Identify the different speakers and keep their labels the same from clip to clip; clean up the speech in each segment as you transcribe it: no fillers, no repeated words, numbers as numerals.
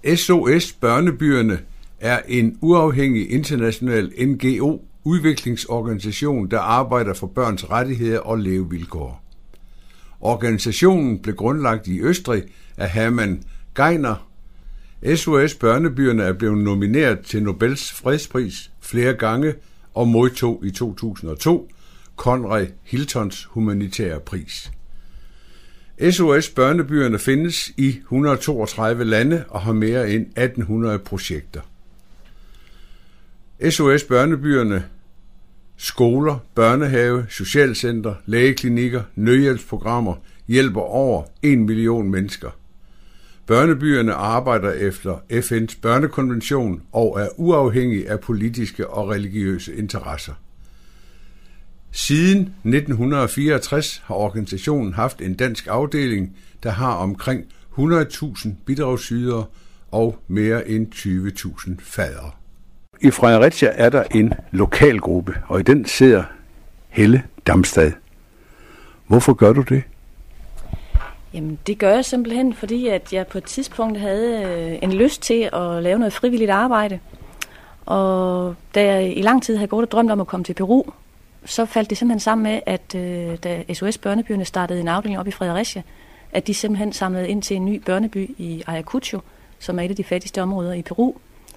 Speaker 1: SOS Børnebyerne er en uafhængig international NGO-udviklingsorganisation, der arbejder for børns rettigheder og levevilkår. Organisationen blev grundlagt i Østrig af Hermann Geiner. SOS Børnebyerne er blevet nomineret til Nobels fredspris flere gange og modtog i 2002 Conrad Hiltons humanitære pris. SOS Børnebyerne findes i 132 lande og har mere end 1800 projekter. SOS Børnebyerne, skoler, børnehave, socialcenter, lægeklinikker, nødhjælpsprogrammer hjælper over 1 million mennesker. Børnebyerne arbejder efter FN's børnekonvention og er uafhængige af politiske og religiøse interesser. Siden 1964 har organisationen haft en dansk afdeling, der har omkring 100.000 bidragsydere og mere end 20.000 fadere. I Fredericia er der en lokalgruppe, og i den sidder Helle Damstad. Hvorfor gør du det?
Speaker 2: Jamen, det gør jeg simpelthen, fordi at jeg på et tidspunkt havde en lyst til at lave noget frivilligt arbejde. Og da jeg i lang tid havde gået og drømt om at komme til Peru, så faldt det simpelthen sammen med, at da SOS Børnebyerne startede en afdeling op i Fredericia, at de simpelthen samlede ind til en ny børneby i Ayacucho, som er et af de fattigste områder i Peru.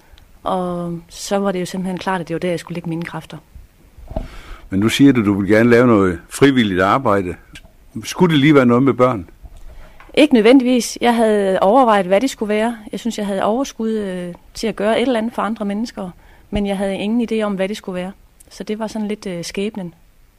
Speaker 2: Og så var det jo simpelthen klart, at det var der, jeg skulle lægge mine kræfter.
Speaker 1: Men nu siger du vil gerne lave noget frivilligt arbejde. Skulle det lige være noget med børn?
Speaker 2: Ikke nødvendigvis. Jeg havde overvejet, hvad det skulle være. Jeg synes, jeg havde overskud til at gøre et eller andet for andre mennesker, men jeg havde ingen idé om, hvad det skulle være. Så det var sådan lidt skæbnen.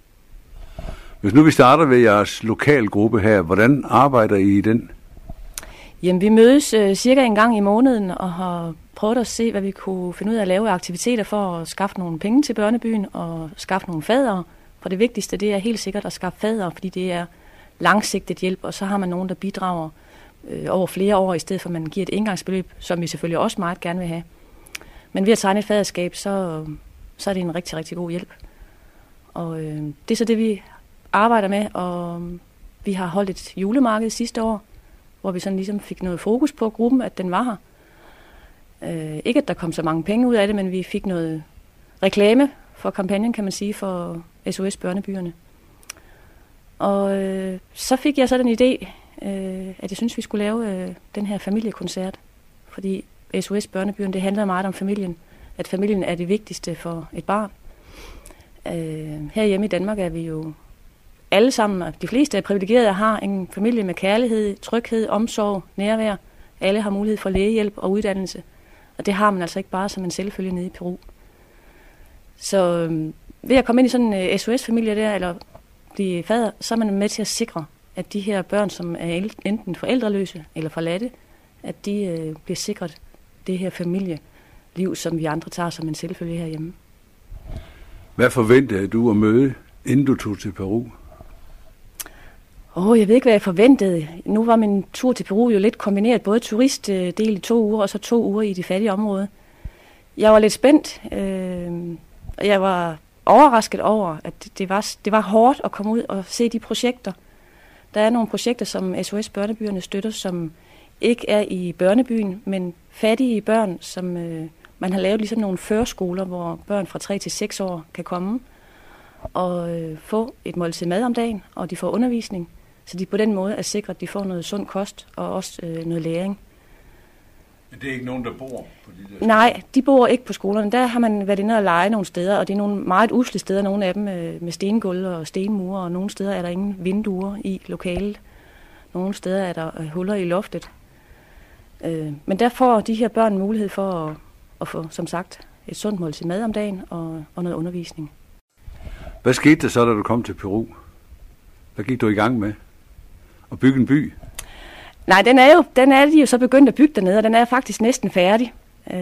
Speaker 1: Hvis nu vi starter ved jeres lokalgruppe her, hvordan arbejder I i den?
Speaker 2: Jamen, vi mødes cirka en gang i måneden og har prøvet at se, hvad vi kunne finde ud af at lave aktiviteter for at skaffe nogle penge til børnebyen og skaffe nogle fadere. For det vigtigste, det er helt sikkert at skaffe fadere, fordi det er langsigtet hjælp, og så har man nogen, der bidrager over flere år, i stedet for at man giver et engangsbeløb, som vi selvfølgelig også meget gerne vil have. Men ved at tegne et faderskab, så er det en rigtig, rigtig god hjælp. Og det er så det, vi arbejder med, og vi har holdt et julemarked sidste år, hvor vi sådan ligesom fik noget fokus på gruppen, at den var her. Ikke at der kom så mange penge ud af det, men vi fik noget reklame for kampagnen, kan man sige, for SOS Børnebyerne. Og så fik jeg så den idé, at jeg synes, vi skulle lave den her familiekoncert. Fordi SOS Børnebyerne, det handler meget om familien. At familien er det vigtigste for et barn. Herhjemme i Danmark er vi jo alle sammen, de fleste er privilegerede og har en familie med kærlighed, tryghed, omsorg, nærvær. Alle har mulighed for lægehjælp og uddannelse. Og det har man altså ikke bare som en selvfølge nede i Peru. Så ved at komme ind i sådan en SOS-familie der, eller blive fader, så er man med til at sikre, at de her børn, som er enten forældreløse eller forladte, at de bliver sikret det her familieliv, som vi andre tager som en selvfølge herhjemme.
Speaker 1: Hvad forventede du at møde, inden du tog til Peru?
Speaker 2: Jeg ved ikke, hvad jeg forventede. Nu var min tur til Peru jo lidt kombineret, både turistdel i 2 uger, og så 2 uger i de fattige områder. Jeg var lidt spændt, og jeg var overrasket over, at det var hårdt at komme ud og se de projekter. Der er nogle projekter, som SOS Børnebyerne støtter, som ikke er i børnebyen, men fattige børn, som man har lavet ligesom nogle førskoler, hvor børn fra 3 til 6 år kan komme og få et måltid mad om dagen, og de får undervisning. Så de på den måde er sikret, at de får noget sund kost og også noget læring.
Speaker 1: Men det er ikke nogen, der bor på de der?
Speaker 2: Nej, de bor ikke på skolerne. Der har man været inde og lege nogle steder, og det er nogle meget usle steder, nogle af dem med stengulv og stenmure, og nogle steder er der ingen vinduer i lokalet. Nogle steder er der huller i loftet. Men der får de her børn mulighed for at få, som sagt, et sundt måltid mad om dagen og noget undervisning.
Speaker 1: Hvad skete der så, da du kom til Peru? Hvad gik du i gang med? At bygge en by?
Speaker 2: Nej, den er de jo så begyndt at bygge dernede, og den er faktisk næsten færdig.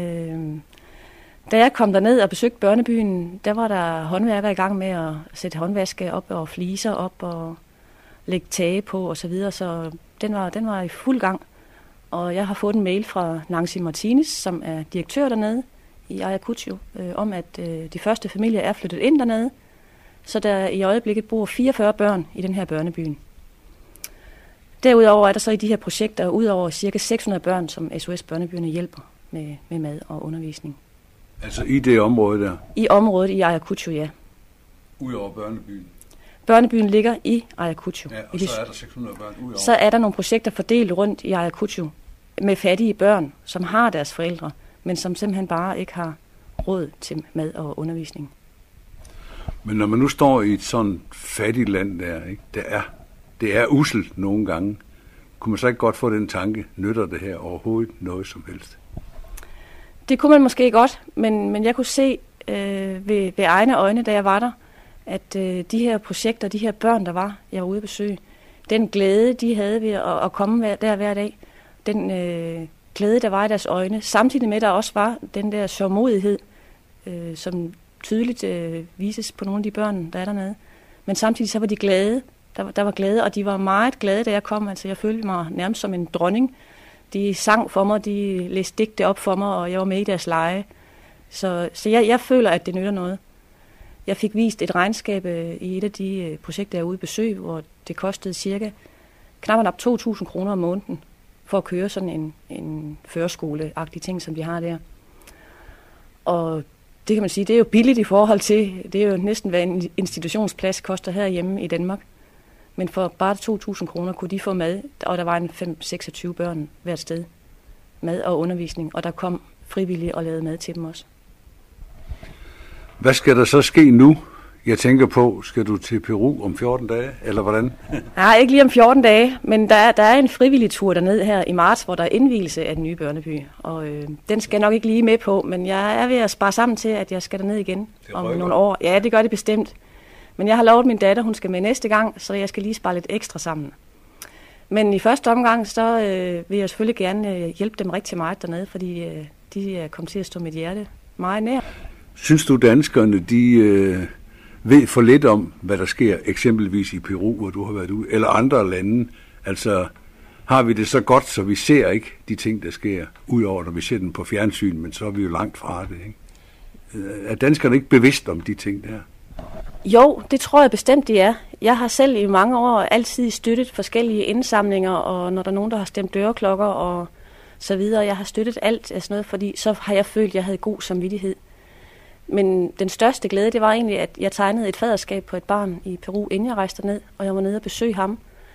Speaker 2: Da jeg kom derned og besøgte børnebyen, der var der håndværkere i gang med at sætte håndvaske op og fliser op og lægge tage på og så videre, så den var i fuld gang. Og jeg har fået en mail fra Nancy Martinez, som er direktør dernede i Ayacucho, om at de første familier er flyttet ind dernede, så der i øjeblikket bor 44 børn i den her børnebyen. Derudover er der så i de her projekter udover ca. 600 børn, som SOS Børnebyerne hjælper med mad og undervisning.
Speaker 1: Altså i det område der? I
Speaker 2: området i Ayacucho, ja.
Speaker 1: Udover børnebyen?
Speaker 2: Børnebyen ligger i Ayacucho.
Speaker 1: Ja, og så er der 600 børn udover?
Speaker 2: Så er der nogle projekter fordelt rundt i Ayacucho med fattige børn, som har deres forældre, men som simpelthen bare ikke har råd til mad og undervisning.
Speaker 1: Men når man nu står i et sådan fattigt land der, ikke, det er usselt nogle gange, kunne man så ikke godt få den tanke, nytter det her overhovedet noget som helst?
Speaker 2: Det kunne man måske godt, men jeg kunne se ved egne øjne, da jeg var der, at de her projekter, de her børn, jeg var ude at besøge, den glæde, de havde ved at komme der hver dag, den glæde, der var i deres øjne, samtidig med, at der også var den der sørgmodighed, som tydeligt vises på nogle af de børn, der er dernede. Men samtidig så var de glade. Der var glæde, og de var meget glade, da jeg kom. Altså, jeg følte mig nærmest som en dronning. De sang for mig, de læste digte op for mig, og jeg var med i deres lege. Så jeg føler, at det nytter noget. Jeg fik vist et regnskab i et af de projekter, jeg er ude at besøge, hvor det kostede cirka knap 2.000 kroner om måneden for at køre sådan en førskole-agtig ting, som de har der. Og det kan man sige, det er jo billigt i forhold til, det er jo næsten hvad en institutionsplads koster herhjemme i Danmark. Men for bare 2.000 kroner kunne de få mad, og der var en 5-26 børn hvert sted. Mad og undervisning, og der kom frivillige og lavede mad til dem også.
Speaker 1: Hvad skal der så ske nu? Jeg tænker på, skal du til Peru om 14 dage, eller hvordan?
Speaker 2: Nej, ikke lige om 14 dage, men der er en frivillig tur derned her i marts, hvor der er indvielse af den nye børneby. Og den skal jeg nok ikke lige med på, men jeg er ved at spare sammen til, at jeg skal derned igen om nogle år. Ja, det gør det bestemt. Men jeg har lovet min datter, hun skal med næste gang, så jeg skal lige spare lidt ekstra sammen. Men i første omgang, så vil jeg selvfølgelig gerne hjælpe dem rigtig meget dernede, fordi de er kommet til at stå mit hjerte meget nær.
Speaker 1: Synes du, danskerne, de ved for lidt om, hvad der sker, eksempelvis i Peru, hvor du har været ude, eller andre lande? Altså, har vi det så godt, så vi ser ikke de ting, der sker, udover når vi ser den på fjernsyn, men så er vi jo langt fra det, ikke? Er danskerne ikke bevidst om de ting der?
Speaker 2: Jo, det tror jeg bestemt, de er. Jeg har selv i mange år altid støttet forskellige indsamlinger, og når der er nogen, der har stemt døreklokker og så videre, jeg har støttet alt af sådan noget, fordi så har jeg følt, at jeg havde god samvittighed. Men den største glæde, det var egentlig, at jeg tegnede et faderskab på et barn i Peru, inden jeg rejste ned, og jeg var nede og besøge ham.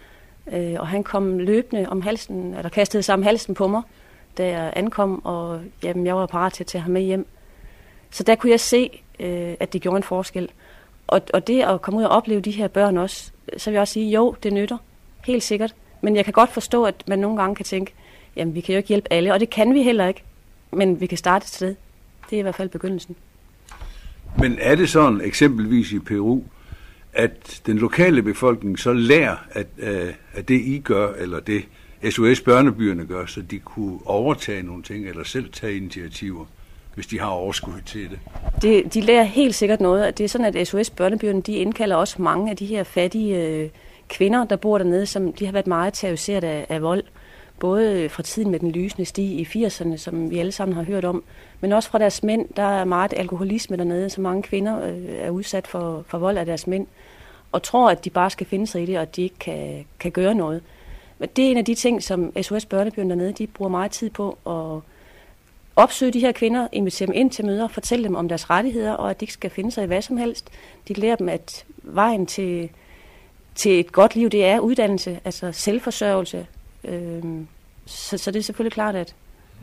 Speaker 2: Og han kom løbende om halsen, eller kastede sig om halsen på mig, da jeg ankom, og jamen, jeg var parat til at tage ham med hjem. Så der kunne jeg se, at det gjorde en forskel. Og det at komme ud og opleve de her børn også, så vil jeg også sige, jo, det nytter, helt sikkert. Men jeg kan godt forstå, at man nogle gange kan tænke, jamen vi kan jo ikke hjælpe alle, og det kan vi heller ikke, men vi kan starte et sted. Det er i hvert fald begyndelsen.
Speaker 1: Men er det sådan, eksempelvis i Peru, at den lokale befolkning så lærer, at det I gør, eller det SOS Børnebyerne gør, så de kunne overtage nogle ting, eller selv tage initiativer, hvis de har overskud til det?
Speaker 2: De lærer helt sikkert noget. Det er sådan, at SOS Børnebyerne, de indkalder også mange af de her fattige kvinder, der bor dernede, som de har været meget terroriseret af vold. Både fra tiden med den lysende sti i 80'erne, som vi alle sammen har hørt om, men også fra deres mænd. Der er meget alkoholisme dernede, så mange kvinder er udsat for vold af deres mænd, og tror, at de bare skal finde sig i det, og at de ikke kan gøre noget. Men det er en af de ting, som SOS Børnebyerne dernede, de bruger meget tid på at opsøge de her kvinder, invitere dem ind til møder, fortælle dem om deres rettigheder, og at de ikke skal finde sig i hvad som helst. De lærer dem, at vejen til et godt liv, det er uddannelse, altså selvforsørgelse. Så det er selvfølgelig klart, at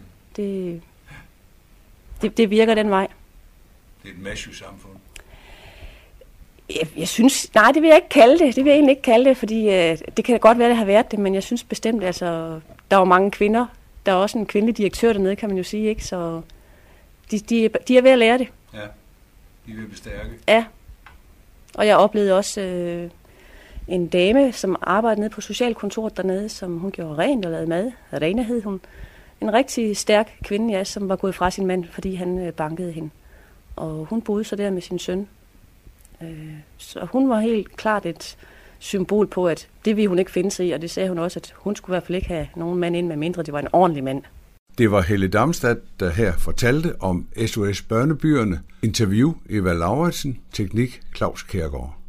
Speaker 2: det virker den vej.
Speaker 1: Det er et mashu-samfund.
Speaker 2: Jeg synes, nej, det vil jeg ikke kalde det. Det vil jeg egentlig ikke kalde det, fordi det kan godt være, det har været det, men jeg synes bestemt, altså, der er jo mange kvinder. Der er også en kvindelig direktør dernede, kan man jo sige, ikke? Så de er ved at lære det.
Speaker 1: Ja, de er ved at bestærke.
Speaker 2: Ja, og jeg oplevede også en dame, som arbejdede nede på socialkontoret dernede, som hun gjorde rent og lavede mad. Rene hed hun. En rigtig stærk kvinde, ja, som var gået fra sin mand, fordi han bankede hende. Og hun boede så der med sin søn. Så hun var helt klart et symbol på, at det ville hun ikke finde sig i, og det sagde hun også, at hun skulle i hvert fald ikke have nogen mand ind, med mindre det var en ordentlig mand.
Speaker 1: Det var Helle Damstad, der her fortalte om SOS Børnebyerne. Interview Eva Lauritsen, teknik Claus Kjærgaard.